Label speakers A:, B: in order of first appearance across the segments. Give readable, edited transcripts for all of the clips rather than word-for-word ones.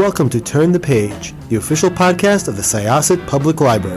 A: welcome to Turn the Page, the official podcast of the Syosset Public Library.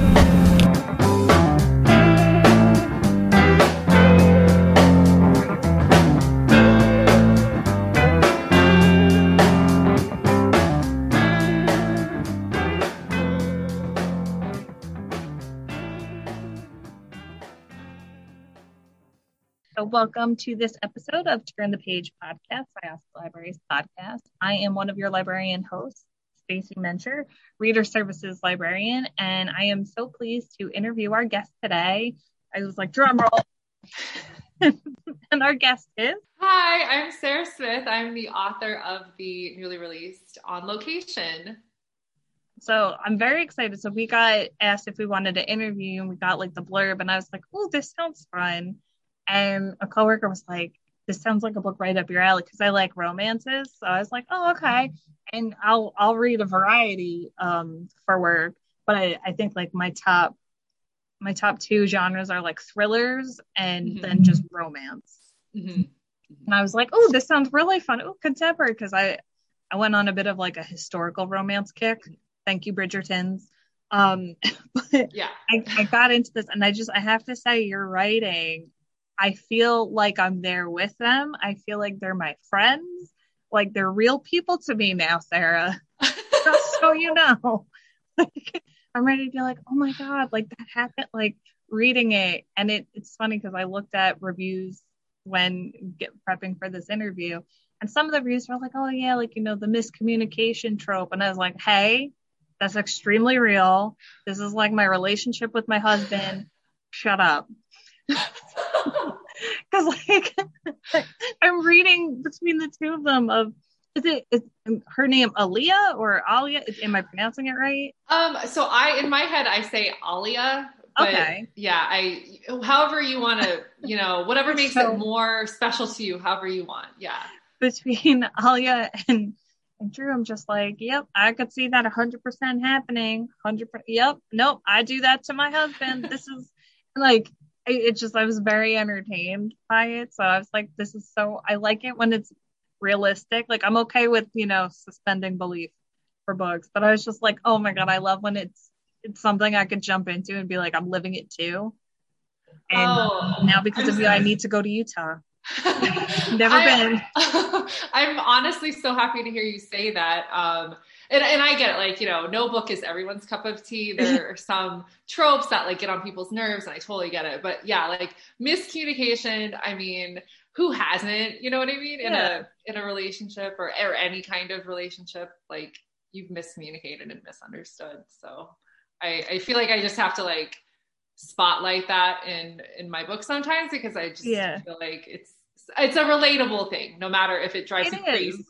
B: So welcome to this episode of Turn the Page podcast, Syosset Library's podcast. I am one of your librarian hosts, Stacey Mencher, Reader Services Librarian, and I am so pleased to interview our guest today. I was like, drum roll. And our guest is?
C: Hi, I'm Sarah Smith. I'm the author of the newly released On Location.
B: So I'm very excited. So we got asked if we wanted to interview, and we got like the blurb, and I was like, oh, this sounds fun. And a coworker was like, this sounds like a book right up your alley, because I like romances. So I was like, oh, okay. And I'll read a variety for work. But I think like my top two genres are like thrillers and then just romance. And I was like, oh, this sounds really fun. Oh, contemporary, because I went on a bit of like a historical romance kick. Thank you, Bridgertons. But yeah, I got into this, and I have to say, your writing, I feel like I'm there with them. I feel like they're my friends. Like they're real people to me now, Sarah. Just so you know. Like, I'm ready to be like, oh my God, like that happened, like reading it. And it's funny because I looked at reviews when prepping for this interview. And some of the reviews were like, oh yeah, like, you know, the miscommunication trope. And I was like, hey, that's extremely real. This is like my relationship with my husband. Shut up. Because like I'm reading between the two of them is her name Aaliyah or Alia? Am I pronouncing it right?
C: So in my head I say Alia. But
B: okay.
C: Yeah, however you want to, you know, whatever makes it more special to you, however you want. Yeah.
B: Between Alia and Drew, I'm just like, yep, I could see that 100% happening. 100%. Yep. Nope. I do that to my husband. This is like, I was very entertained by it. So I was like, I like it when it's realistic. Like I'm okay with, you know, suspending belief for books, but I was just like, oh my God, I love when it's something I could jump into and be like, I'm living it too. And now because of you, I need to go to Utah. Never been.
C: I'm honestly so happy to hear you say that. And I get it, like, you know, no book is everyone's cup of tea. There are some tropes that like get on people's nerves, and I totally get it. But yeah, like miscommunication, I mean, who hasn't, you know what I mean? In a relationship or any kind of relationship, like you've miscommunicated and misunderstood. So I feel like I just have to like spotlight that in my book sometimes, because I just feel like it's a relatable thing, no matter if it drives you crazy.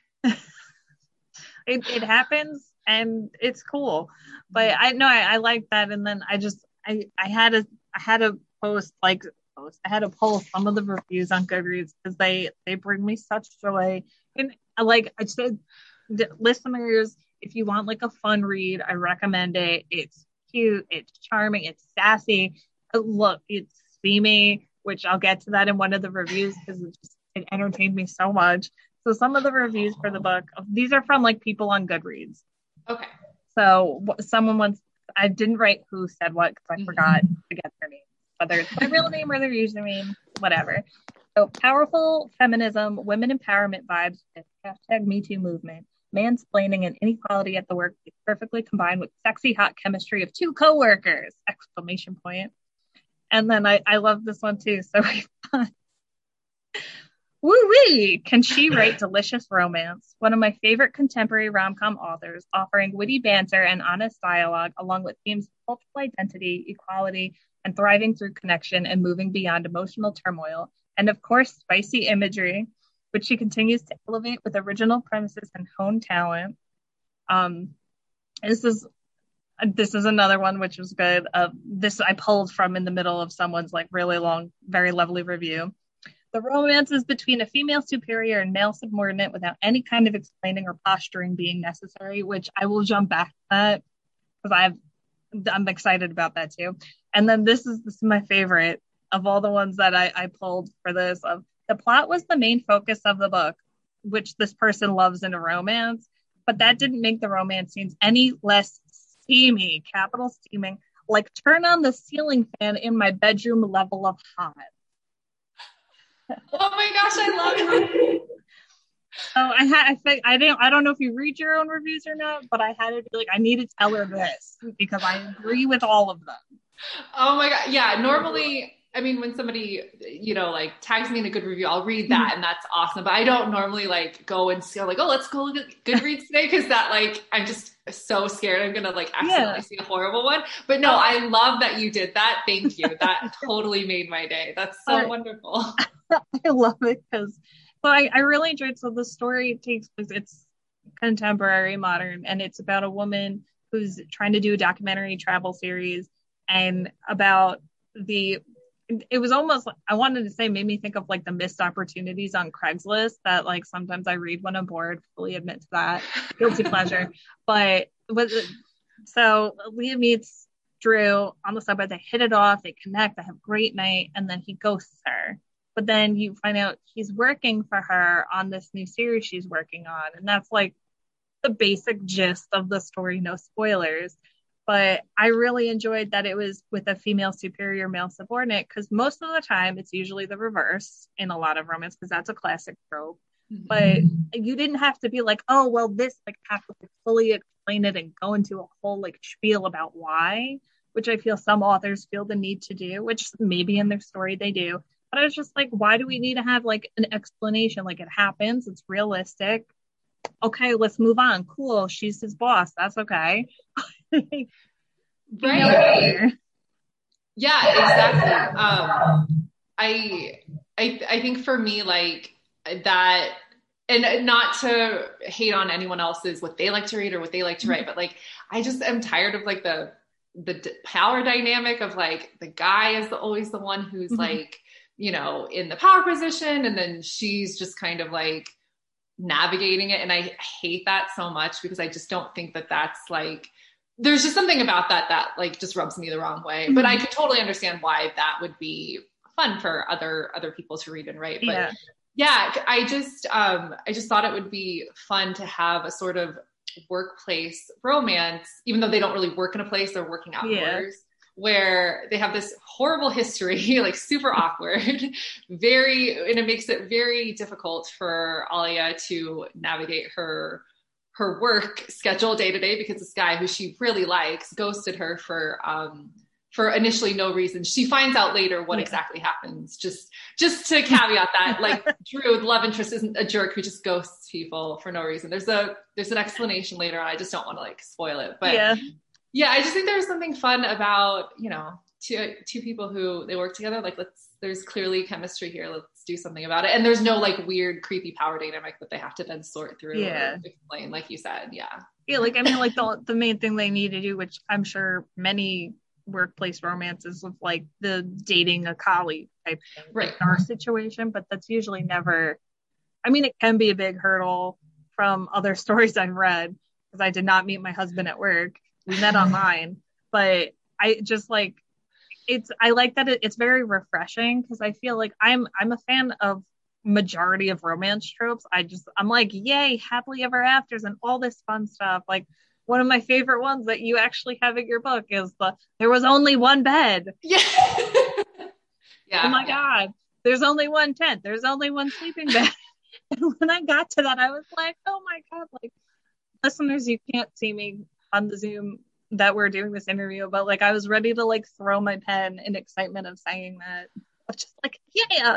B: It happens and it's cool, but I know I like that. And then I had to post some of the reviews on Goodreads, because they bring me such joy. And like I said, listeners, if you want like a fun read, I recommend it. It's cute, it's charming, it's sassy. Look, it's steamy, which I'll get to that in one of the reviews, because it entertained me so much. So some of the reviews for the book, these are from like people on Goodreads.
C: Okay.
B: So someone once, I didn't write who said what, because I forgot to get their name, whether it's my real name or their username, whatever. So powerful feminism, women empowerment vibes, hashtag Me Too movement, mansplaining and inequality at the workplace perfectly combined with sexy hot chemistry of two coworkers! ! And then I love this one too. So woo-wee! Can she write delicious romance? One of my favorite contemporary rom-com authors, offering witty banter and honest dialogue, along with themes of cultural identity, equality, and thriving through connection and moving beyond emotional turmoil. And of course, spicy imagery, which she continues to elevate with original premises and honed talent. This is another one which was good. This I pulled from in the middle of someone's like really long, very lovely review. The romance is between a female superior and male subordinate without any kind of explaining or posturing being necessary, which I will jump back to that, because I'm excited about that too. And then this is my favorite of all the ones that I pulled for this. The plot was the main focus of the book, which this person loves in a romance, but that didn't make the romance scenes any less steamy, capital steaming, like turn on the ceiling fan in my bedroom level of hot.
C: Oh my gosh, I love it.
B: So I don't know if you read your own reviews or not, but I had to be like, I need to tell her this because I agree with all of them.
C: Oh my God. Yeah. Normally, I mean, when somebody, like tags me in a good review, I'll read that and that's awesome. But I don't normally like go and see like, oh, let's go look at Goodreads today. Cause that like, I'm just so scared I'm going to like accidentally see a horrible one. But no, I love that you did that. Thank you. That totally made my day. That's so wonderful.
B: I love it because I really enjoyed. So the story takes place, it's contemporary, modern, and it's about a woman who's trying to do a documentary travel series and about it was almost, I wanted to say, made me think of like the missed opportunities on Craigslist that like sometimes I read when I'm bored, fully admit to that, guilty pleasure. But so Leah meets Drew on the subway, they hit it off, they connect, they have a great night, and then he ghosts her. But then you find out he's working for her on this new series she's working on. And that's like the basic gist of the story, no spoilers. But I really enjoyed that it was with a female superior, male subordinate, because most of the time it's usually the reverse in a lot of romance, because that's a classic trope. Mm-hmm. But you didn't have to be like, oh, well, this like have to fully explain it and go into a whole like spiel about why, which I feel some authors feel the need to do, which maybe in their story they do. But I was just like, why do we need to have like an explanation? Like it happens, it's realistic. Okay, let's move on. Cool, she's his boss. That's okay.
C: Right. Yeah, exactly. I think for me, like that, and not to hate on anyone else's what they like to read or what they like to write, but like I just am tired of like the power dynamic of like the guy is always the one who's like, in the power position, and then she's just kind of like navigating it. And I hate that so much because I just don't think that that's like, there's just something about that like just rubs me the wrong way. But I could totally understand why that would be fun for other people to read and write. But I just thought it would be fun to have a sort of workplace romance, even though they don't really work in a place, they're working outdoors. Where they have this horrible history, like super awkward, and it makes it very difficult for Alia to navigate her work schedule day to day because this guy who she really likes ghosted her for initially no reason. She finds out later what exactly happens. Just to caveat that, like Drew, the love interest, isn't a jerk who just ghosts people for no reason. There's an explanation later, and I just don't want to like spoil it. But yeah, I just think there's something fun about, two people who they work together. Like there's clearly chemistry here. Let's do something about it. And there's no like weird, creepy power dynamic that they have to then sort through or explain, like you said. Yeah. Yeah.
B: Like, I mean, like the main thing they need to do, which I'm sure many workplace romances with like the dating a colleague type thing, right? Like our situation, but that's usually never, I mean, it can be a big hurdle from other stories I've read because I did not meet my husband at work. We met online, but I just like, I like that it's very refreshing because I feel like I'm a fan of majority of romance tropes. I'm like, yay, happily ever afters and all this fun stuff. Like one of my favorite ones that you actually have in your book is there was only one bed.
C: Yeah.
B: Oh my God. There's only one tent. There's only one sleeping bed. And when I got to that, I was like, oh my God, like listeners, you can't see me on the Zoom that we're doing this interview, but like I was ready to like throw my pen in excitement of saying that. I was just like, yeah.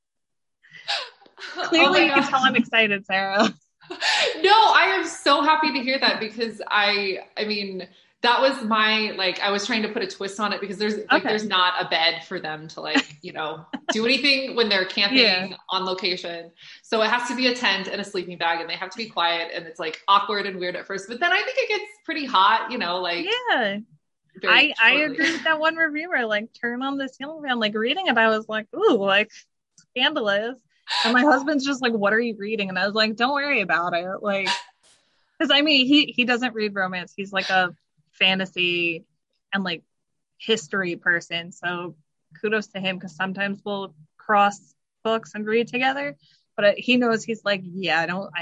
B: Clearly you can tell I'm excited, Sarah.
C: No, I am so happy to hear that because I mean, that was my, like, I was trying to put a twist on it because there's not a bed for them to like, do anything when they're camping on location. So it has to be a tent and a sleeping bag and they have to be quiet and it's like awkward and weird at first, but then I think it gets pretty hot, like.
B: Yeah. I agree with that one reviewer, like turn on the ceiling fan, like reading it. I was like, ooh, like scandalous. And my husband's just like, what are you reading? And I was like, don't worry about it. Like, cause I mean, he doesn't read romance. He's like a fantasy and like history person, so kudos to him because sometimes we'll cross books and read together, but he knows, he's like, yeah, I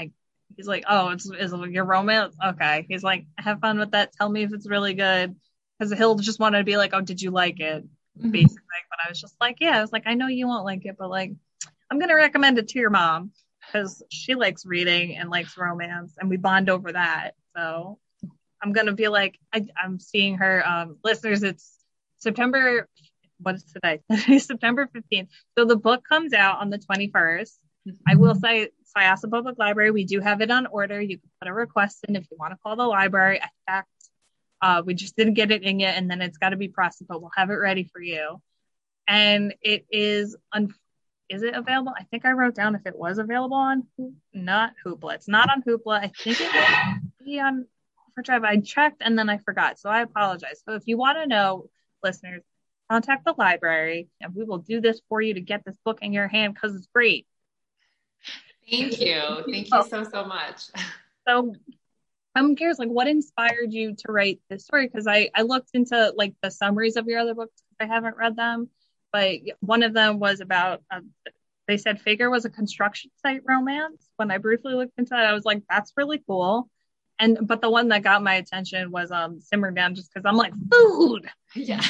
B: He's like, oh, is your romance? Okay. He's like, have fun with that. Tell me if it's really good. Because he'll just want to be like, oh, did you like it? Basically. But I was just like, yeah, I was like, I know you won't like it, but like, I'm going to recommend it to your mom because she likes reading and likes romance and we bond over that. So I'm going to be like, I'm seeing her, listeners, it's September, what is today? September 15th. So the book comes out on the 21st. I will say, Syosset Public Library, we do have it on order. You can put a request in if you want to call the library. In fact, we just didn't get it in yet, and then it's got to be processed, but we'll have it ready for you. And it is it available? I think I wrote down if it was available on not Hoopla. It's not on Hoopla. I think it might be on Overdrive. I checked and then I forgot, so I apologize. So if you want to know, listeners, contact the library, and we will do this for you to get this book in your hand because it's great.
C: Thank you so much.
B: So I'm curious, like, what inspired you to write this story? Because I looked into like the summaries of your other books. I haven't read them, but one of them was about they said Figure was a construction site romance. When I briefly looked into that, I was like, that's really cool. But the one that got my attention was Simmer Down, just because I'm like, food.
C: Yeah.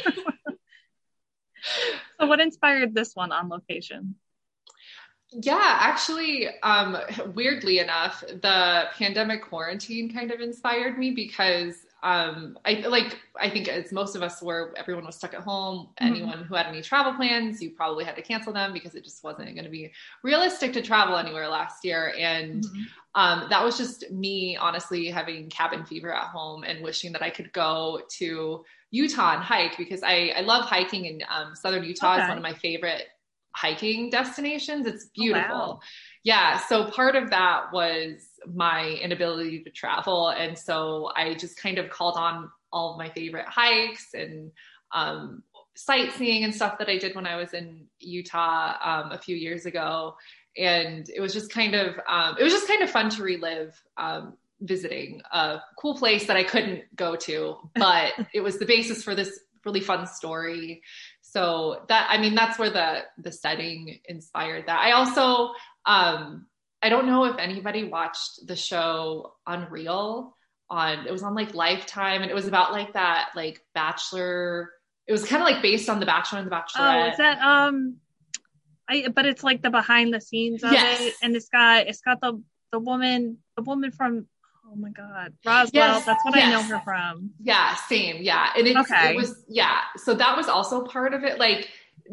B: So what inspired this one, On Location?
C: Yeah, actually, weirdly enough, the pandemic quarantine kind of inspired me because I think as most of us were, everyone was stuck at home. Anyone who had any travel plans, you probably had to cancel them because it just wasn't going to be realistic to travel anywhere last year. And that was just me, honestly, having cabin fever at home and wishing that I could go to Utah and hike because I love hiking, and Southern Utah is one of my favorite hiking destinations. It's beautiful.
B: Oh, wow.
C: Yeah. So part of that was my inability to travel. And so I just kind of called on all of my favorite hikes and sightseeing and stuff that I did when I was in Utah a few years ago. And it was just kind of fun to relive visiting a cool place that I couldn't go to, but it was the basis for this really fun story. So that's where the setting inspired that. I also, I don't know if anybody watched the show Unreal it was on like Lifetime, and it was about like that, like Bachelor. It was kind of like based on The Bachelor and The Bachelorette.
B: Oh, is that, but it's like the behind the scenes of it. And it's got the woman from, oh my God, Roswell. Yes, that's what I know her from.
C: Yeah, same. Yeah. And it was, yeah. So that was also part of it. Like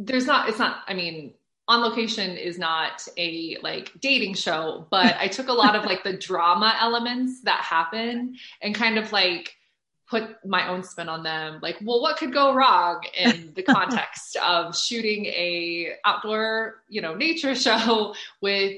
C: On Location is not a like dating show, but I took a lot of like the drama elements that happen and kind of like put my own spin on them. Like, well, what could go wrong in the context of shooting a outdoor, nature show with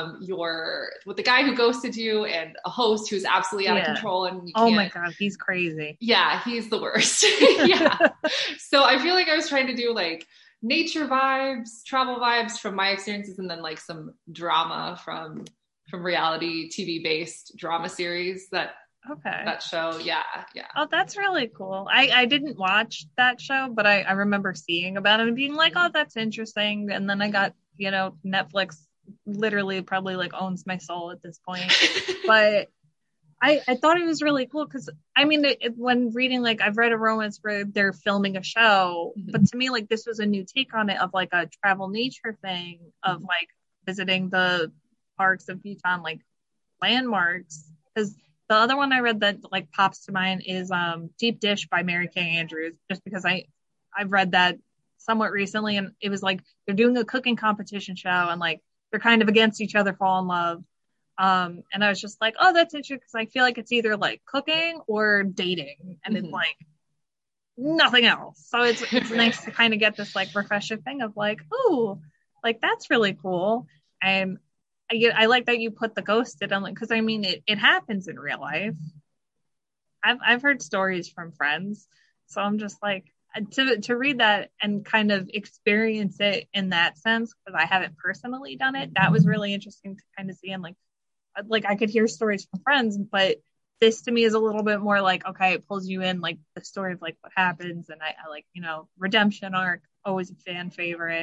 C: the guy who ghosted you and a host who's absolutely out of control. And
B: oh my God, he's crazy.
C: Yeah, he's the worst. Yeah. So I feel like I was trying to do like nature vibes, travel vibes from my experiences, and then like some drama from reality TV based drama series that show. Yeah.
B: Oh, that's really cool. I didn't watch that show, but I remember seeing about it and being like, oh, that's interesting. And then I got, Netflix literally probably like owns my soul at this point. But I thought it was really cool because when reading, like, I've read a romance where they're filming a show, but to me, like, this was a new take on it of like a travel nature thing of like visiting the parks of Utah and like landmarks. Because the other one I read that like pops to mind is Deep Dish by Mary Kay Andrews, just because I've read that somewhat recently, and it was like they're doing a cooking competition show and like they're kind of against each other, fall in love. And I was just like, oh, that's interesting because I feel like it's either like cooking or dating, and it's like nothing else. So it's nice to kind of get this like refreshing thing of like, oh, like that's really cool. And I like that you put the ghosted on, like, because it happens in real life. I've heard stories from friends, so I'm just like to read that and kind of experience it in that sense because I haven't personally done it. That was really interesting to kind of see, and like I could hear stories from friends, but this to me is a little bit more like, okay, it pulls you in, like the story of like what happens, and I like redemption arc, always a fan favorite.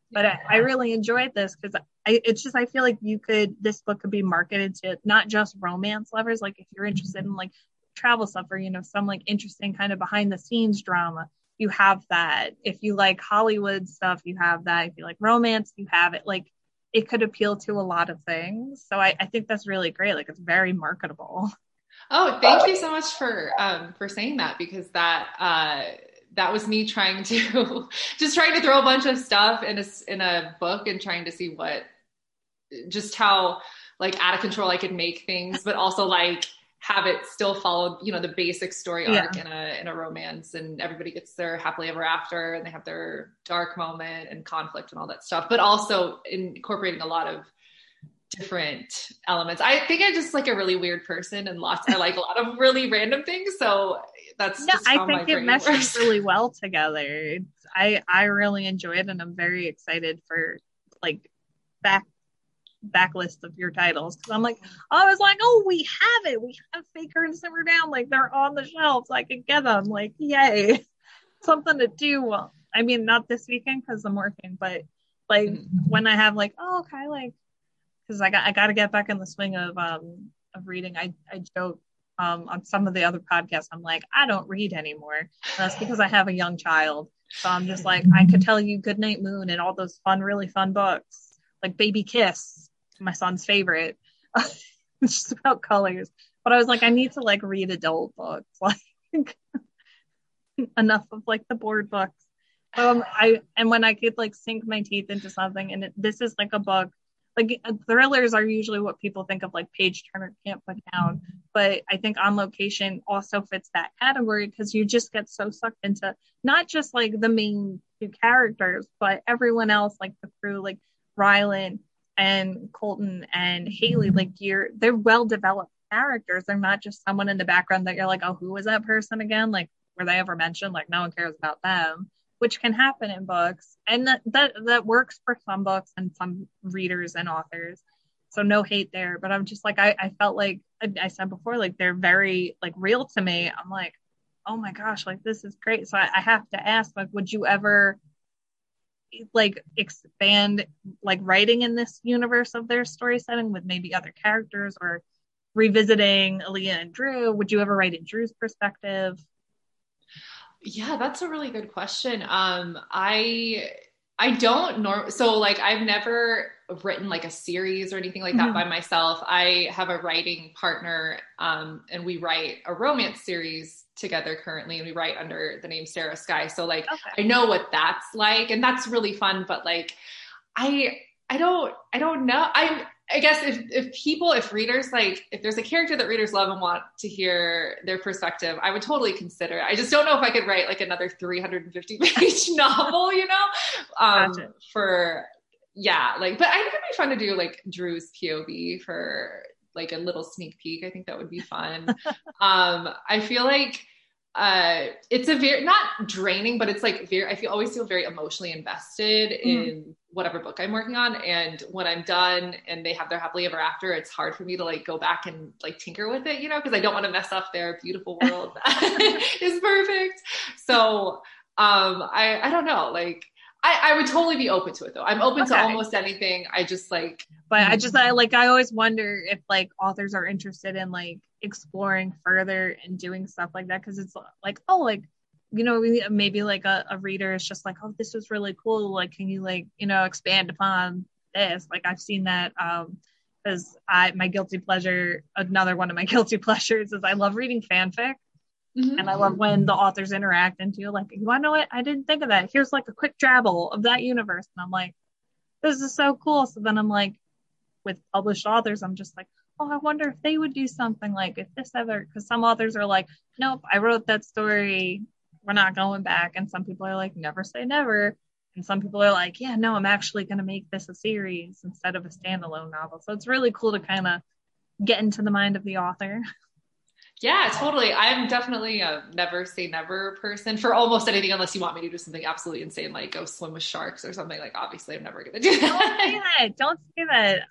B: But I really enjoyed this because I feel like this book could be marketed to not just romance lovers. Like if you're interested in like travel stuff or, some like interesting kind of behind the scenes drama, you have that. If you like Hollywood stuff, you have that. If you like romance, you have it. Like it could appeal to a lot of things. So I think that's really great. Like it's very marketable.
C: Oh, thank you so much for saying that, because that was me trying to throw a bunch of stuff in a book and trying to see just how like out of control I could make things, but also like have it still follow, the basic story arc in a romance, and everybody gets their happily ever after and they have their dark moment and conflict and all that stuff, but also incorporating a lot of different elements. I think I'm just like a really weird person, and I like a lot of really random things. So that's just how
B: I think it meshes really well together. I really enjoy it, and I'm very excited for like backlist of your titles, because I was like, oh, we have Faker and Simmer Down, like they're on the shelves, I can get them, like yay, something to do. Well, I mean, not this weekend because I'm working, but like when I have like, oh, okay, like because I got to get back in the swing of reading. I joke on some of the other podcasts, I'm like, I don't read anymore. And that's because I have a young child. So I'm just like, I could tell you Goodnight Moon and all those really fun books, like Baby Kiss, my son's favorite. It's just about colors. But I was like, I need to like read adult books, like enough of like the board books. And when I could like sink my teeth into something, and this is like a book. Like thrillers are usually what people think of, like page turner can't put down, but I think On Location also fits that category because you just get so sucked into not just like the main two characters, but everyone else, like the crew, like Rylan and Colton and Haley. Like they're well developed characters. They're not just someone in the background that you're like, oh, who was that person again? Like, were they ever mentioned? Like, no one cares about them, which can happen in books. And that works for some books and some readers and authors. So no hate there, but I'm just like, I felt like I said before, like they're very like real to me. I'm like, oh my gosh, like this is great. So I have to ask, like, would you ever like expand like writing in this universe of their story setting with maybe other characters, or revisiting Aaliyah and Drew? Would you ever write in Drew's perspective?
C: Yeah, that's a really good question. I don't know. So like, I've never written like a series or anything like that by myself. I have a writing partner, and we write a romance series together currently, and we write under the name Sarah Sky. So like, okay. I know what that's like, and that's really fun, but like, I don't know. I guess if readers, like if there's a character that readers love and want to hear their perspective, I would totally consider it. I just don't know if I could write like another 350 page novel, gotcha. But I think it'd be fun to do like Drew's POV for like a little sneak peek. I think that would be fun. I feel like it's a very, not draining, but it's like I always feel very emotionally invested in whatever book I'm working on. And when I'm done and they have their happily ever after, it's hard for me to like go back and like tinker with it, because I don't want to mess up their beautiful world that is perfect. So I don't know, like I would totally be open to it though. I'm open to almost anything. I always wonder if like authors are interested in like exploring further and doing stuff like that. Cause it's like, oh, like, maybe like a reader is just like, oh, this was really cool. Like, can you like, expand upon this? Like I've seen that, cause my guilty pleasure, another one of my guilty pleasures is I love reading fanfic. And I love when the authors interact and do like, you want to know what? I didn't think of that. Here's like a quick travel of that universe. And I'm like, this is so cool. So then I'm like, with published authors, I'm just like, oh, I wonder if they would do something like if this ever, because some authors are like, nope, I wrote that story, we're not going back. And some people are like, never say never. And some people are like, yeah, no, I'm actually going to make this a series instead of a standalone novel. So it's really cool to kind of get into the mind of the author. Yeah, totally. I'm definitely a never say never person for almost anything, unless you want me to do something absolutely insane, like go swim with sharks or something. Like, obviously, I'm never going to do that. Don't say that.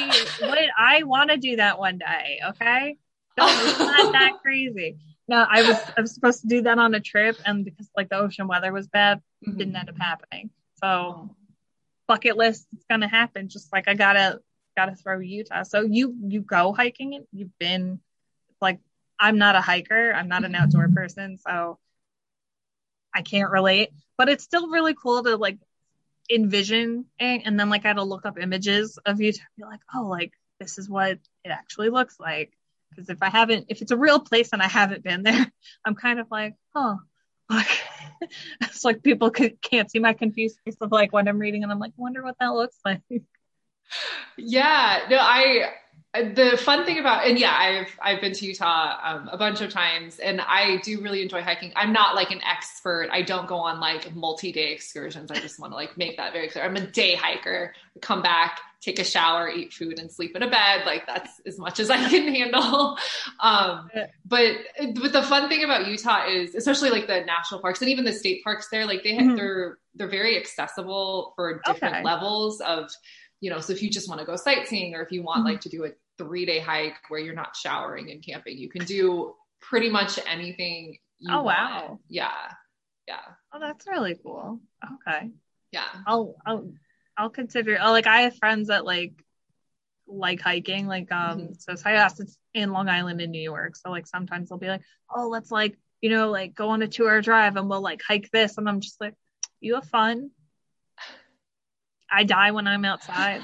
C: I want to do that one day. Okay, it's not that crazy. No, I was supposed to do that on a trip, and because like the ocean weather was bad, it didn't end up happening. So,
B: bucket list. It's gonna happen. Just like I gotta throw Utah. So you go hiking it. You've been like, I'm not a hiker. I'm not an outdoor person, so I can't relate. But it's still really cool to like envision it, and then like I had to look up images of Utah and be like, oh, like this is what it actually looks like. Because if it's a real place and I haven't been there, I'm kind of like, oh, like, it's like people can't see my confused face of like when I'm reading and I'm like, wonder what that looks like.
C: Yeah, no, the fun thing about, and yeah, I've been to Utah a bunch of times, and I do really enjoy hiking. I'm not like an expert. I don't go on like multi-day excursions. I just want to like make that very clear. I'm a day hiker. Come back, take a shower, eat food, and sleep in a bed. Like that's as much as I can handle. But the fun thing about Utah is, especially like the national parks and even the state parks there, like they're very accessible for different levels of, you know, so if you just want to go sightseeing, or if you want like to do a 3-day hike where you're not showering and camping, you can do pretty much anything you want. Wow. Yeah.
B: Oh, that's really cool. Okay.
C: Yeah.
B: I'll consider. Like I have friends that like hiking, like so it's in Long Island in New York. So like sometimes they'll be like, oh, let's like, you know, like go on a 2-hour drive and we'll like hike this, and I'm just like, you have fun. I die when I'm outside.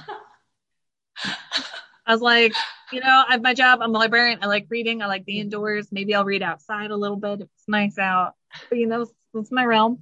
B: I was like, you know, I have my job. I'm a librarian. I like reading. I like the indoors. Maybe I'll read outside a little bit if it's nice out. But, you know, it's my realm.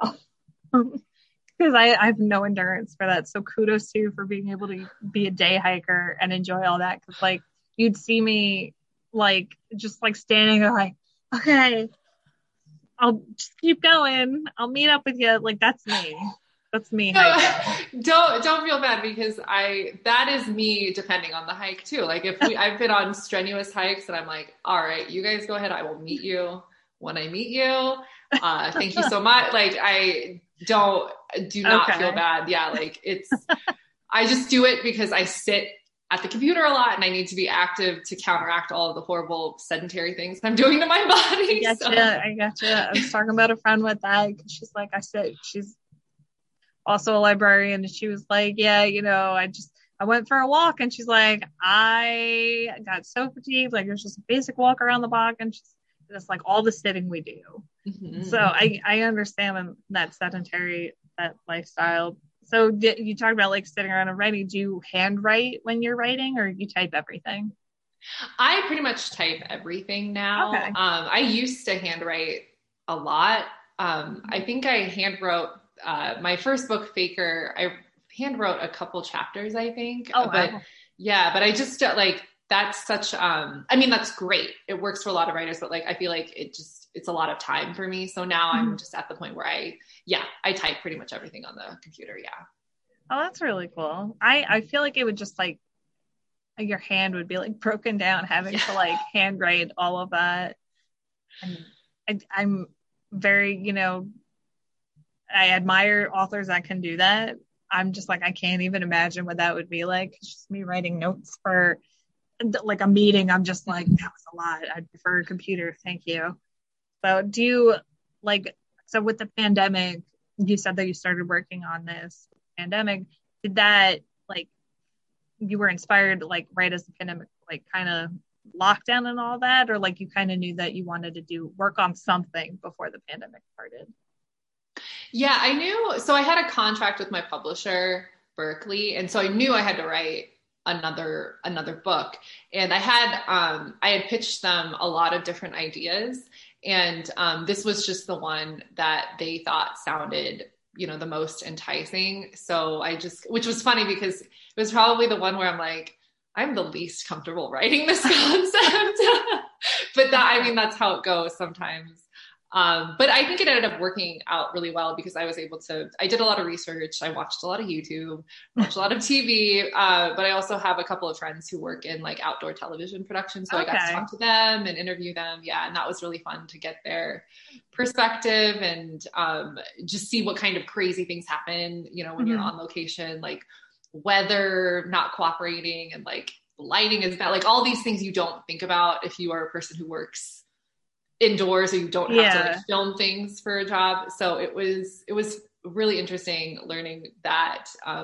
B: Because I have no endurance for that. So kudos to you for being able to be a day hiker and enjoy all that. Because, like, you'd see me, like, just, like, standing there like, okay, I'll just keep going. I'll meet up with you. Like, that's me. That's me.
C: No, don't feel bad, because that is me depending on the hike too. Like if I've been on strenuous hikes and I'm like, all right, you guys go ahead. I will meet you when I meet you. Thank you so much. Like I do not feel bad. Yeah. Like I just do it because I sit at the computer a lot and I need to be active to counteract all of the horrible sedentary things I'm doing to my body.
B: I gotcha. I was talking about a friend with that, because she's like, she's also a librarian, and she was like, yeah, you know, I went for a walk, and she's like, I got so fatigued, like there's just a basic walk around the block, and just like all the sitting we do. Mm-hmm. So I understand that sedentary, that lifestyle. So you talked about like sitting around and writing. Do you handwrite when you're writing, or you type everything?
C: I pretty much type everything now. Okay. I used to handwrite a lot. I think I handwrote my first book, Faker. I handwrote a couple chapters, I think.
B: Oh, wow.
C: But yeah, but I just like, that's such, I mean, that's great. It works for a lot of writers, but like, I feel like it's a lot of time for me. So now I'm just at the point where I type pretty much everything on the computer. Yeah.
B: Oh, that's really cool. I feel like it would just like your hand would be like broken down having to like handwrite all of that. And I'm very, you know, I admire authors that can do that. I'm just like, I can't even imagine what that would be like. It's just me writing notes for like a meeting. I'm just like, that was a lot. I'd prefer a computer. Thank you. So so with the pandemic, you said that you started working on this pandemic. Did that, like, you were inspired, like, right as the pandemic, like, kind of lockdown and all that? Or, like, you kind of knew that you wanted to work on something before the pandemic started?
C: Yeah, I knew. So I had a contract with my publisher, Berkeley. And so I knew I had to write another book. And I had pitched them a lot of different ideas. And this was just the one that they thought sounded, you know, the most enticing. So which was funny because it was probably the one where I'm like, I'm the least comfortable writing this concept. But that's how it goes sometimes. But I think it ended up working out really well because I did a lot of research. I watched a lot of YouTube, watched a lot of TV, but I also have a couple of friends who work in like outdoor television production. So I got to talk to them and interview them. Yeah. And that was really fun to get their perspective and, just see what kind of crazy things happen, you know, when you're on location, like weather not cooperating and like lighting is bad, like all these things you don't think about if you are a person who works indoors or you don't have to like film things for a job. So it was really interesting learning that,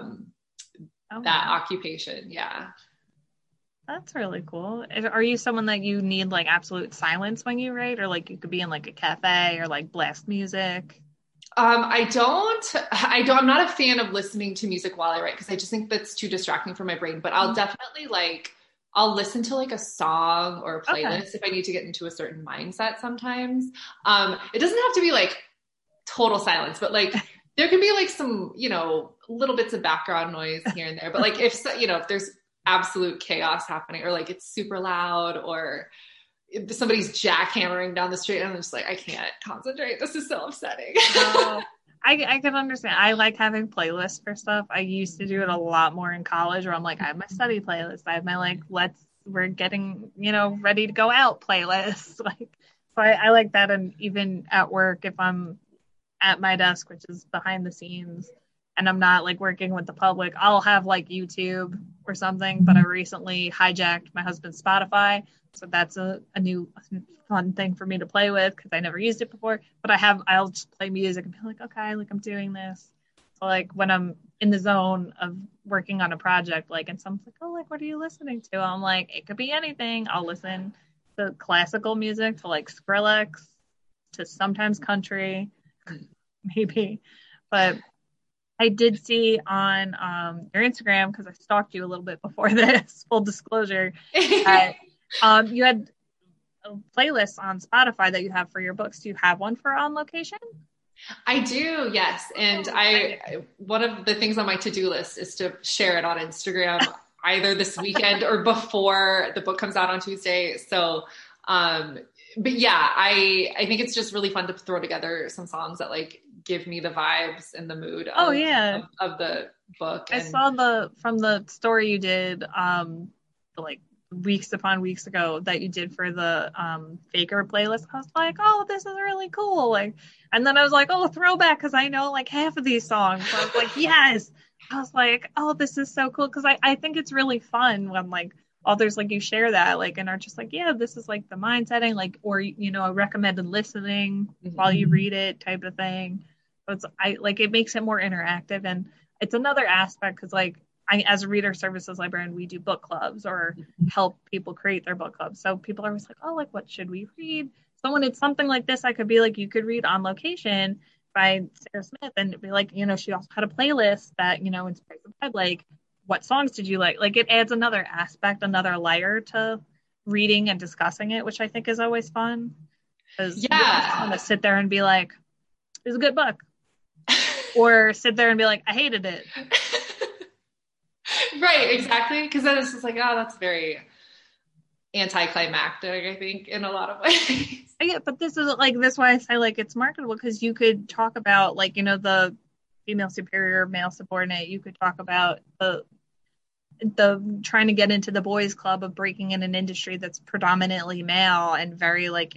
C: that occupation. Yeah.
B: That's really cool. Are you someone that you need like absolute silence when you write, or like you could be in like a cafe or like blast music?
C: I'm not a fan of listening to music while I write because I just think that's too distracting for my brain, but I'll definitely I'll listen to like a song or a playlist if I need to get into a certain mindset sometimes. It doesn't have to be like total silence, but like there can be like some, little bits of background noise here and there. But like if there's absolute chaos happening or like it's super loud or if somebody's jackhammering down the street and I'm just like, I can't concentrate. This is so upsetting.
B: I can understand. I like having playlists for stuff. I used to do it a lot more in college where I'm like, I have my study playlist. I have my we're getting, ready to go out playlist. So I like that. And even at work, if I'm at my desk, which is behind the scenes, and I'm not like working with the public, I'll have like YouTube or something. But I recently hijacked my husband's Spotify. So that's a new fun thing for me to play with because I never used it before. But I'll just play music and be like, okay, like I'm doing this. So like when I'm in the zone of working on a project, like, and someone's like, oh, like, what are you listening to? I'm like, it could be anything. I'll listen to classical music, to like Skrillex, to sometimes country, maybe. But I did see on your Instagram, because I stalked you a little bit before this, full disclosure, that you had a playlist on Spotify that you have for your books. Do you have one for On Location?
C: I do, yes. And one of the things on my to-do list is to share it on Instagram either this weekend or before the book comes out on Tuesday. So, but yeah, I think it's just really fun to throw together some songs that like give me the vibes and the mood of the book.
B: I saw from the story you did, like weeks upon weeks ago that you did for the Faker playlist. I was like, oh, this is really cool. Like, and then I was like, oh, throwback, because I know like half of these songs. So I was like, yes. I was like, oh, this is so cool, because I think it's really fun when like authors like you share that, like, and are just like, yeah, this is like the mind setting, like, or a recommended listening while you read it type of thing. So it makes it more interactive, and it's another aspect because like as a reader services librarian, we do book clubs or help people create their book clubs. So people are always like, oh, like, what should we read? So when it's something like this, I could be like, you could read On Location by Sarah Smith, and it'd be like, she also had a playlist that, inspires the vibe. Like, what songs did you like? Like, it adds another aspect, another layer to reading and discussing it, which I think is always fun. Because you just want to sit there and be like, it's a good book. Or sit there and be like, I hated it.
C: Right, exactly. Because then it's just like, oh, that's very anticlimactic, I think, in a lot of ways.
B: Yeah, but this is like, this is why I say like it's marketable, because you could talk about like, the female superior, male subordinate. You could talk about the trying to get into the boys club of breaking in an industry that's predominantly male and very like,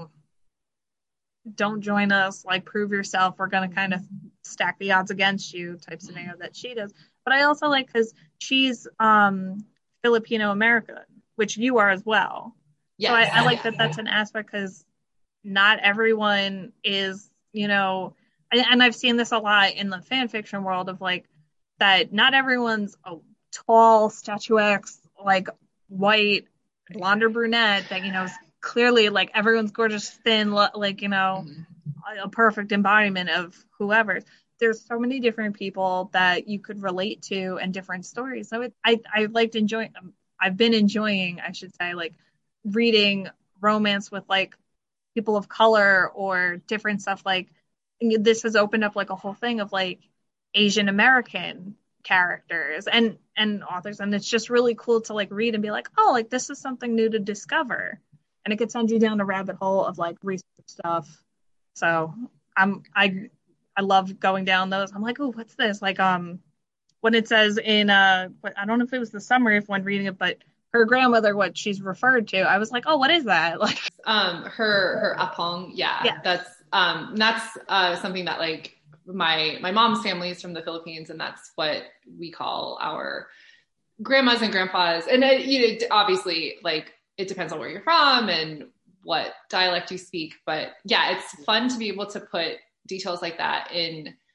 B: don't join us, like, prove yourself, we're going to kind of stack the odds against you type scenario that she does. But I also like, because she's Filipino American, which you are as well. Yes. So I like that that's an aspect, because not everyone is, and I've seen this a lot in the fan fiction world of like, that not everyone's a tall, statuesque, like white, blonde or brunette that, is clearly like everyone's gorgeous, thin, like, a perfect embodiment of whoever. There's so many different people that you could relate to and different stories. So I've been enjoying, I should say, like reading romance with like people of color or different stuff. Like this has opened up like a whole thing of like Asian American characters and authors. And it's just really cool to like read and be like, oh, like this is something new to discover. And it could send you down a rabbit hole of like research stuff. So I love going down those. I'm like, oh, what's this? Like, when it says in, I don't know if it was the summary of when reading it, but her grandmother, what she's referred to, I was like, oh, what is that? Like,
C: her apong. Yeah. That's something that like my mom's family is from the Philippines, and that's what we call our grandmas and grandpas. And obviously like, it depends on where you're from and what dialect you speak, but yeah, it's fun to be able to put details like that in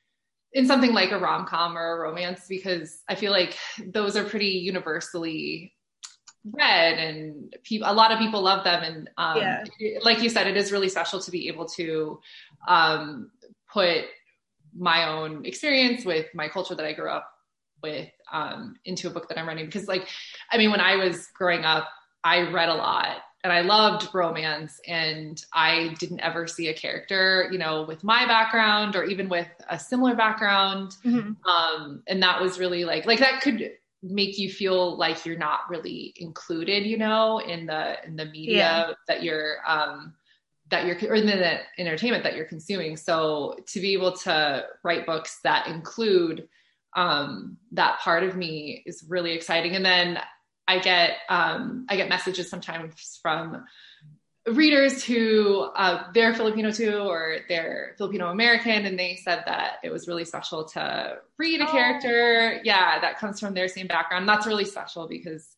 C: in something like a rom-com or a romance, because I feel like those are pretty universally read and a lot of people love them. And like you said, it is really special to be able to put my own experience with my culture that I grew up with into a book that I'm writing. Because like, I mean, when I was growing up, I read a lot and I loved romance, and I didn't ever see a character, you know, with my background or even with a similar background. And that was really like that could make you feel like you're not really included, you know, in the media that you're or in the entertainment that you're consuming. So to be able to write books that include that part of me is really exciting. And then I get messages sometimes from readers who they're Filipino too, or they're Filipino American, and they said that it was really special to read a character that comes from their same background. That's really special because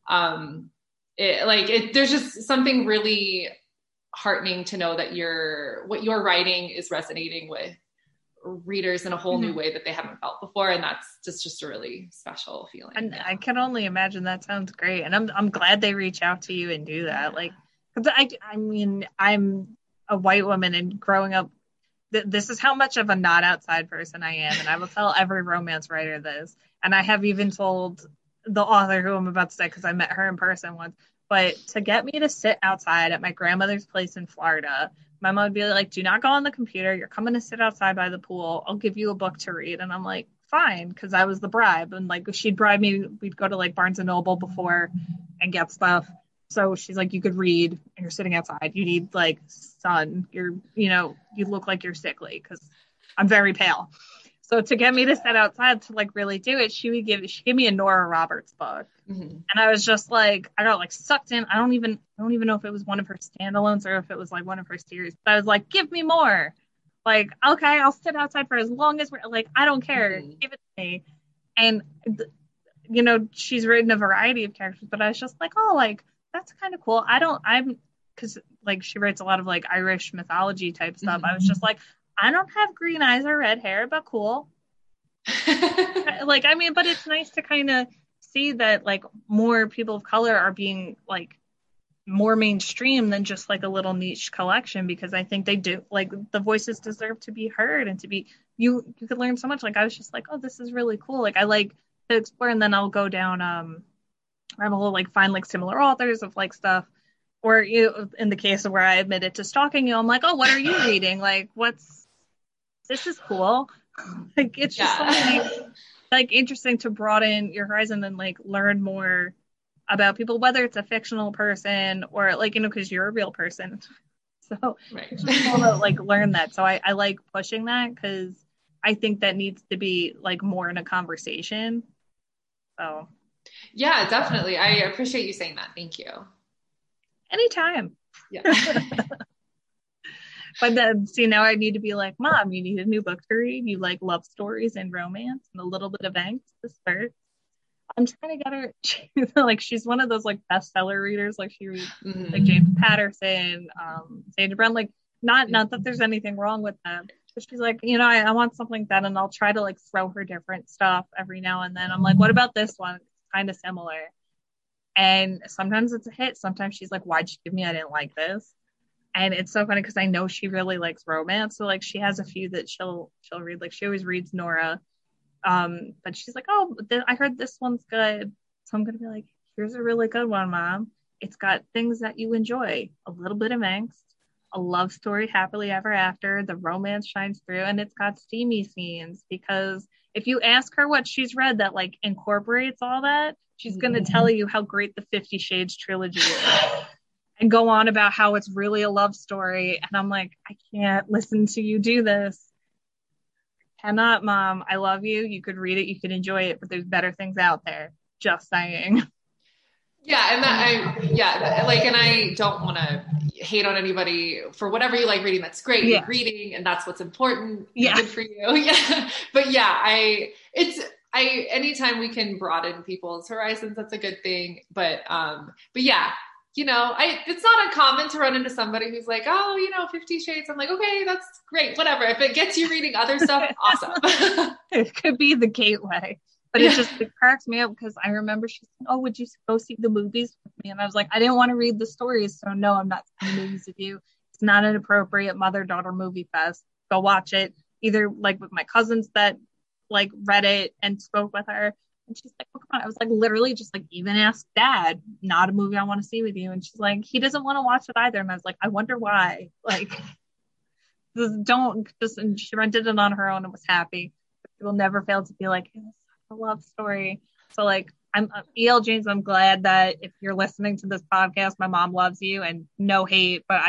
C: there's just something really heartening to know that what you're writing is resonating with readers in a whole new way that they haven't felt before, and that's just a really special feeling.
B: And I can only imagine. That sounds great, and I'm glad they reach out to you and do that. Like, because I mean, I'm a white woman, and growing up, this is how much of a not outside person I am, and I will tell every romance writer this, and I have even told the author who I'm about to say, because I met her in person once. But to get me to sit outside at my grandmother's place in Florida, my mom would be like, do not go on the computer. You're coming to sit outside by the pool. I'll give you a book to read. And I'm like, fine, because I was the bribe. And like, she'd bribe me. We'd go to like Barnes and Noble before and get stuff. So she's like, you could read and you're sitting outside. You need like sun. You look like you're sickly because I'm very pale. So to get me to sit outside to like really do it, she gave me a Nora Roberts book. And I was just like, I got like sucked in. I don't even know if it was one of her standalones or if it was like one of her series, but I was like, give me more. Like, okay, I'll sit outside for as long as I don't care. Give it to me. And, she's written a variety of characters, but I was just like, oh, like, that's kind of cool. Because like she writes a lot of like Irish mythology type stuff. I was just like, I don't have green eyes or red hair, but cool. But it's nice to kind of see that like more people of color are being like more mainstream than just like a little niche collection, because I think they do, like, the voices deserve to be heard and to be, you could learn so much. Like, I was just like, oh, this is really cool. Like, I like to explore, and then I'll go down, rabbit hole, like find like similar authors of like stuff. Or in the case of where I admitted to stalking you, I'm like, oh, what are you reading? Like, this is cool. Like, it's just something like interesting to broaden your horizon and like learn more about people, whether it's a fictional person or like, because you're a real person. So it's just cool to like learn that. So I like pushing that, because I think that needs to be like more in a conversation. So.
C: Yeah, definitely. I appreciate you saying that. Thank you.
B: Anytime.
C: Yeah.
B: But then, see, now I need to be like, Mom, you need a new book to read. You like love stories and romance and a little bit of angst to start. I'm trying to get her, like, she's one of those like bestseller readers. Like, she reads like James Patterson, Sandra Brown. Like, not that there's anything wrong with them, but she's like, I want something like that, and I'll try to like throw her different stuff every now and then. I'm like, what about this one? It's kind of similar. And sometimes it's a hit. Sometimes she's like, why'd you give me? I didn't like this. And it's so funny because I know she really likes romance. So like she has a few that she'll read. Like she always reads Nora. But she's like, oh, I heard this one's good. So I'm going to be like, here's a really good one, Mom. It's got things that you enjoy. A little bit of angst, a love story, happily ever after. The romance shines through, and it's got steamy scenes, because if you ask her what she's read that like incorporates all that, she's going to tell you how great the 50 Shades trilogy is. And go on about how it's really a love story. And I'm like, I can't listen to you do this. Cannot, Mom. I love you. You could read it. You could enjoy it. But there's better things out there. Just saying.
C: Yeah. And I don't want to hate on anybody for whatever you like reading. That's great. Yeah. You're reading, and that's what's important. Yeah. Good for you. Yeah. But yeah, anytime we can broaden people's horizons, that's a good thing. But yeah. it's not uncommon to run into somebody who's like, oh, 50 Shades. I'm like, okay, that's great. Whatever. If it gets you reading other stuff, awesome.
B: It could be the gateway. But it cracks me up because I remember she's like, oh, would you go see the movies with me? And I was like, I didn't want to read the stories. So no, I'm not seeing the movies with you. It's not an appropriate mother-daughter movie fest. Go watch it. Either like with my cousins that like read it and spoke with her. And she's like, oh, come on. I was like, literally just like, even ask dad, not a movie I want to see with you. And she's like, he doesn't want to watch it either. And I was like, I wonder why. Like, and she rented it on her own and was happy. She will never fail to be like, hey, this is a love story. So like, I'm E.L. James. I'm glad that if you're listening to this podcast, my mom loves you and no hate, but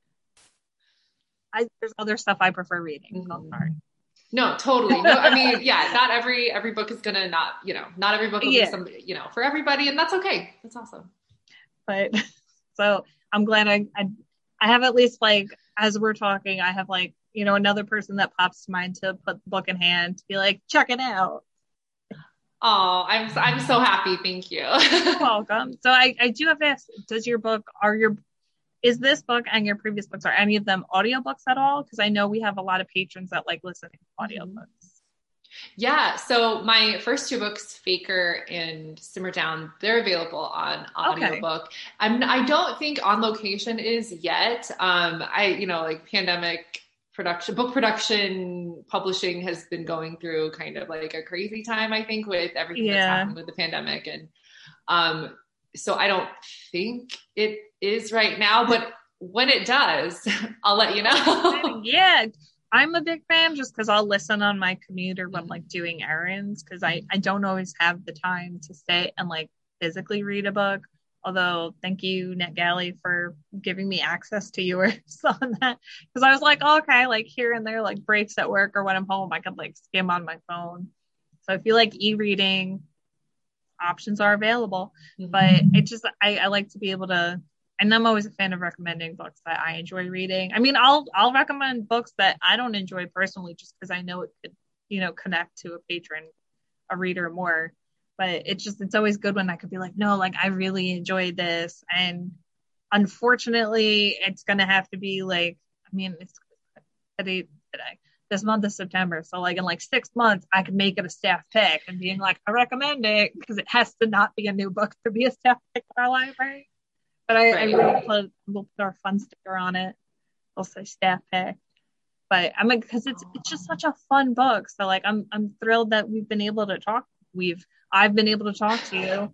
B: there's other stuff I prefer reading.
C: Mm-hmm.
B: I'm sorry.
C: No, totally. No, I mean, yeah, not every book is gonna not every book will be somebody, for everybody, and that's okay. That's awesome.
B: But so I'm glad I have at least like, as we're talking, I have like, another person that pops to mind to put the book in hand to be like, check it out.
C: Oh, I'm so happy. Thank you.
B: You're welcome. So I do have to ask, is this book and your previous books, are any of them audiobooks at all? Because I know we have a lot of patrons that like listening to audiobooks.
C: Yeah. So my first two books, Faker and Simmer Down, they're available on audiobook. I don't think On Location is yet. Like pandemic book production, publishing has been going through kind of like a crazy time, I think, with everything that's happening with the pandemic. And so I don't think it is right now, but when it does, I'll let you know.
B: Yeah, I'm a big fan just because I'll listen on my commuter when like doing errands, because I don't always have the time to sit and like physically read a book. Although thank you, NetGalley, for giving me access to yours on that, because I was like, oh, okay, like here and there, like breaks at work or when I'm home, I could like skim on my phone. So if you like e-reading, options are available. Mm-hmm. But I like to be able to, and I'm always a fan of recommending books that I enjoy reading. I mean, I'll recommend books that I don't enjoy personally just because I know it could, connect to a patron, a reader more. But it's always good when I could be like, no, like I really enjoyed this. And unfortunately, it's going to have to be like, I mean, it's today. This month is September. So like in like 6 months, I could make it a staff pick and being like, I recommend it, because it has to not be a new book to be a staff pick in our library. But we'll put our fun sticker on it. We'll say staff pick. But I'm like, because it's just such a fun book. So like, I'm thrilled that we've been able to talk. I've been able to talk to you.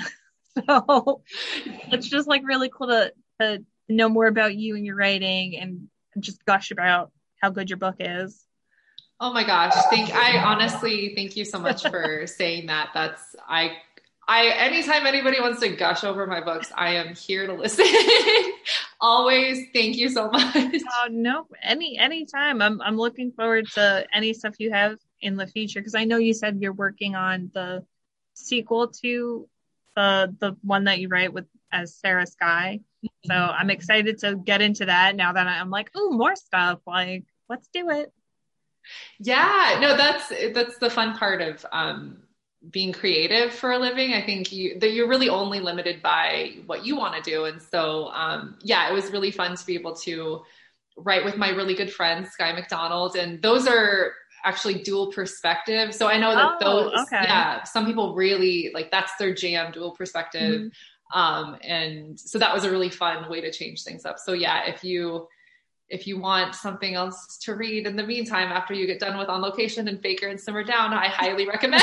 B: So it's just like really cool to know more about you and your writing and just gush about how good your book is.
C: Oh my gosh. I honestly thank you so much for saying that. I anytime anybody wants to gush over my books, I am here to listen. Always. Thank you so much.
B: No, anytime. I'm looking forward to any stuff you have in the future, because I know you said you're working on the sequel to the one that you write with as Sarah Sky. So I'm excited to get into that now that I'm like, oh, more stuff. Like, let's do it.
C: Yeah, no, that's the fun part of being creative for a living. I think you're really only limited by what you want to do. And so, it was really fun to be able to write with my really good friend, Sky McDonald. And those are actually dual perspective. So I know that some people really like, that's their jam, dual perspective. Mm-hmm. And so that was a really fun way to change things up. So yeah, if you want something else to read in the meantime, after you get done with On Location and Faker and Simmer Down, I highly recommend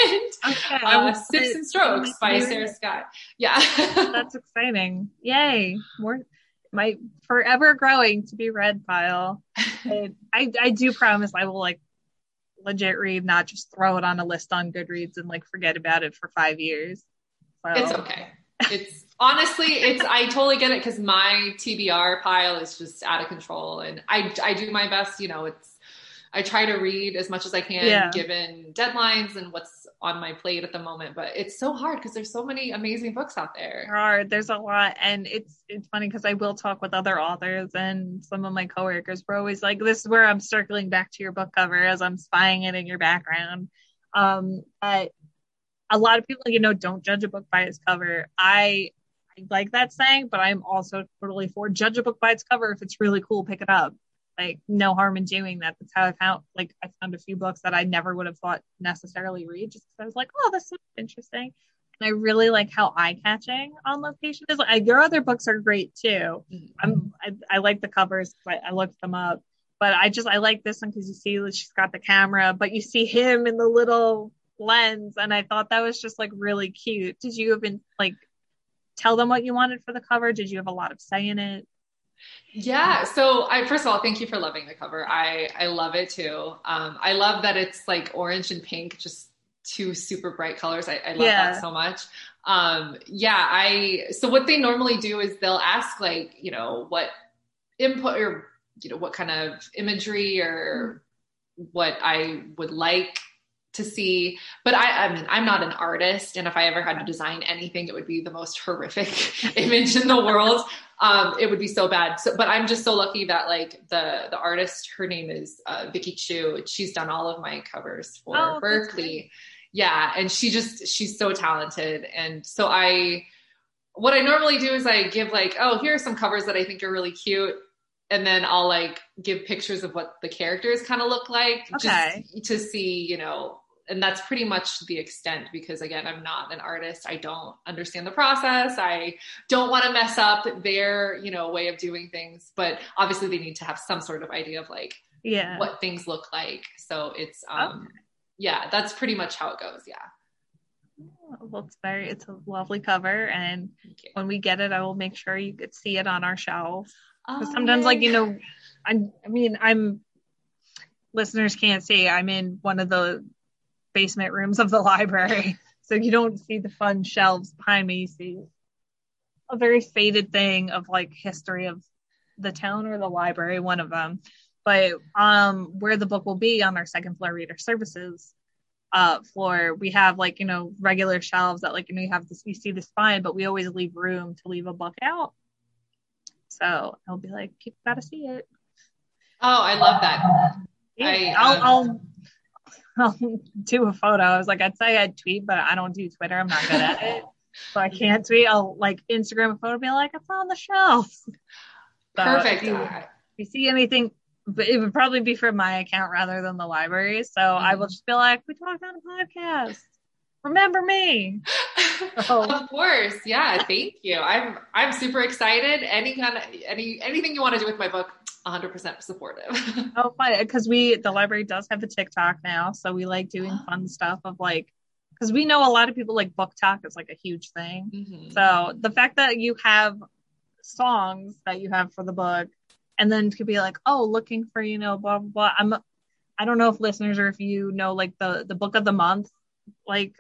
C: Sips and Strokes by Sarah Sky. Yeah.
B: That's exciting. Yay. More my forever growing to be read pile. I do promise I will like legit read, not just throw it on a list on Goodreads and like forget about it for 5 years. So.
C: It's okay. It's honestly, I totally get it, because my TBR pile is just out of control, and I do my best. I try to read as much as I can, given deadlines and what's on my plate at the moment. But it's so hard because there's so many amazing books out there.
B: There's a lot, and it's funny because I will talk with other authors, and some of my coworkers were always like, "This is where I'm circling back to your book cover as I'm spying it in your background." But a lot of people, don't judge a book by its cover. I like that saying, but I'm also totally for judge a book by its cover. If it's really cool, pick it up. Like, no harm in doing that. That's how I found a few books that I never would have thought necessarily read, just because I was like, oh, this is interesting. And I really like how eye-catching On Location is. Like, your other books are great too. I like the covers. I looked them up, but I like this one because you see that she's got the camera, but you see him in the little lens, and I thought that was just like really cute. Did you even like tell them what you wanted for the cover? Did you have a lot of say in it?
C: Yeah. So first of all, thank you for loving the cover. I love it too. I love that it's like orange and pink, just two super bright colors. I love that so much. So what they normally do is they'll ask like, you know, what input or, you know, what kind of imagery or what I would like to see. But I mean, I'm not an artist. And if I ever had to design anything, it would be the most horrific image in the world. It would be so bad. But I'm just so lucky that like the artist, her name is Vicky Chu. She's done all of my covers for Berkeley. Yeah. And she's so talented. And so what I normally do is I give like, oh, here are some covers that I think are really cute. And then I'll like give pictures of what the characters kind of look like, just to see, you know, and that's pretty much the extent, because again, I'm not an artist. I don't understand the process. I don't want to mess up their, you know, way of doing things, but obviously they need to have some sort of idea of like what things look like. So it's, that's pretty much how it goes. Yeah.
B: Well, it's a lovely cover. And when we get it, I will make sure you could see it on our shelf. Because sometimes, like, you know, I'm listeners can't see. I'm in one of the basement rooms of the library, so you don't see the fun shelves behind me. You see a very faded thing of like history of the town or the library, one of them. But where the book will be on our second floor reader services floor, we have like, you know, regular shelves that like, you know, you see the spine, but we always leave room to leave a book out. So I'll be like, people gotta see it.
C: Oh, I love that.
B: I'll do a photo. I was like, I'd say I'd tweet, but I don't do Twitter. I'm not good at it. So I can't tweet. I'll like Instagram a photo, be like, it's on the shelf. So
C: perfect.
B: If you see anything, but it would probably be from my account rather than the library. So I will just be like, we talked on a podcast. Remember me.
C: Of course. Yeah. Thank you. I'm super excited. Anything you want to do with my book, 100% supportive.
B: Oh, fine. Because the library does have a TikTok now. So we like doing fun stuff of like, because we know a lot of people like book talk is like a huge thing. Mm-hmm. So the fact that you have songs that you have for the book, and then to be like, oh, looking for, you know, blah, blah, blah. I don't know if listeners or if you know, like the book of the month, like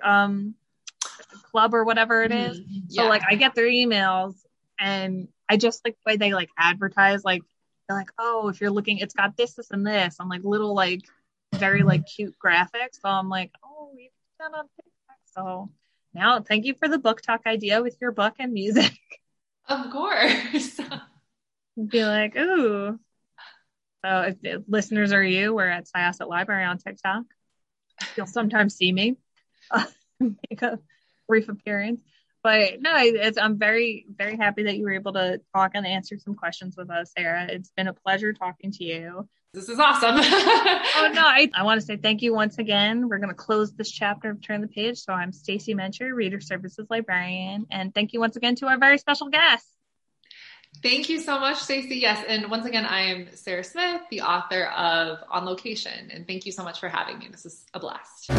B: club or whatever it is. So like I get their emails and I just like the way they like advertise, like they're like, oh, if you're looking, it's got this and this. I'm like little like very like cute graphics. So I'm like, oh, you've done on TikTok. So now thank you for the book talk idea with your book and music.
C: Of course.
B: Be like, ooh. So if listeners are you, we're at Syosset Library on TikTok. You'll sometimes see me make a brief appearance. But no, I'm very, very happy that you were able to talk and answer some questions with us, Sarah. It's been a pleasure talking to you.
C: This is awesome.
B: Oh, no, I want to say thank you once again. We're going to close this chapter of Turn the Page. So I'm Stacey Mencher, Reader Services Librarian. And thank you once again to our very special guest.
C: Thank you so much, Stacey. Yes. And once again, I am Sarah Smith, the author of On Location. And thank you so much for having me. This is a blast.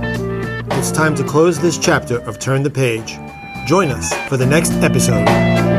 A: It's time to close this chapter of Turn the Page. Join us for the next episode.